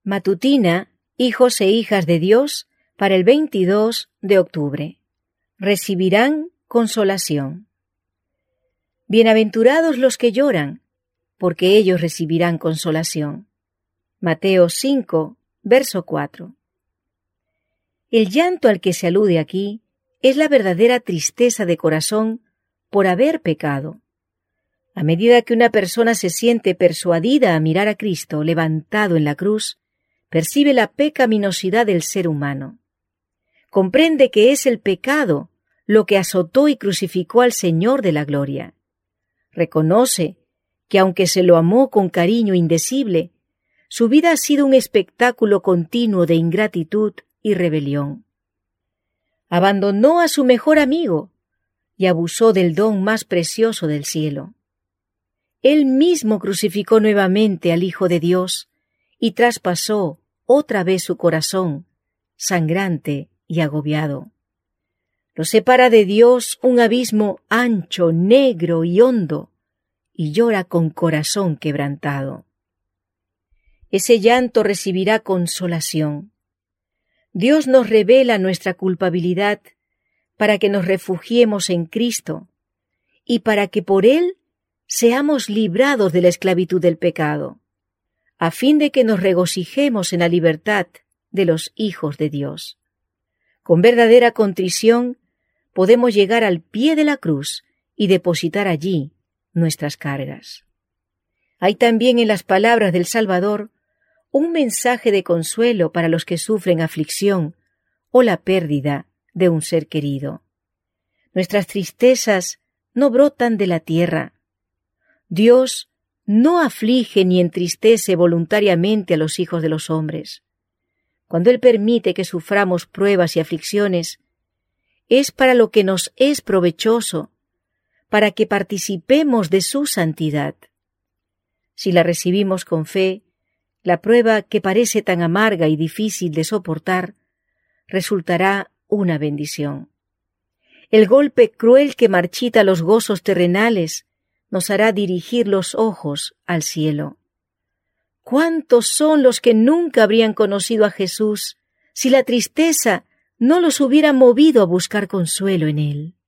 Matutina, hijos e hijas de Dios, para el 22 de octubre. Recibirán consolación. Bienaventurados los que lloran, porque ellos recibirán consolación. Mateo 5, verso 4. El llanto al que se alude aquí es la verdadera tristeza de corazón por haber pecado. A medida que una persona se siente persuadida a mirar a Cristo levantado en la cruz, percibe la pecaminosidad del ser humano. Comprende que es el pecado lo que azotó y crucificó al Señor de la gloria. Reconoce que aunque se lo amó con cariño indecible, su vida ha sido un espectáculo continuo de ingratitud y rebelión. Abandonó a su mejor amigo y abusó del don más precioso del cielo. Él mismo crucificó nuevamente al Hijo de Dios y traspasó otra vez su corazón, sangrante y agobiado. Lo separa de Dios un abismo ancho, negro y hondo, y llora con corazón quebrantado. Ese llanto recibirá consolación. Dios nos revela nuestra culpabilidad para que nos refugiemos en Cristo y para que por Él seamos librados de la esclavitud del pecado, a fin de que nos regocijemos en la libertad de los hijos de Dios. Con verdadera contrición podemos llegar al pie de la cruz y depositar allí nuestras cargas. Hay también en las palabras del Salvador un mensaje de consuelo para los que sufren aflicción o la pérdida de un ser querido. Nuestras tristezas no brotan de la tierra. Dios no aflige ni entristece voluntariamente a los hijos de los hombres. Cuando Él permite que suframos pruebas y aflicciones, es para lo que nos es provechoso, para que participemos de su santidad. Si la recibimos con fe, la prueba que parece tan amarga y difícil de soportar resultará una bendición. El golpe cruel que marchita los gozos terrenales nos hará dirigir los ojos al cielo. ¿Cuántos son los que nunca habrían conocido a Jesús si la tristeza no los hubiera movido a buscar consuelo en Él?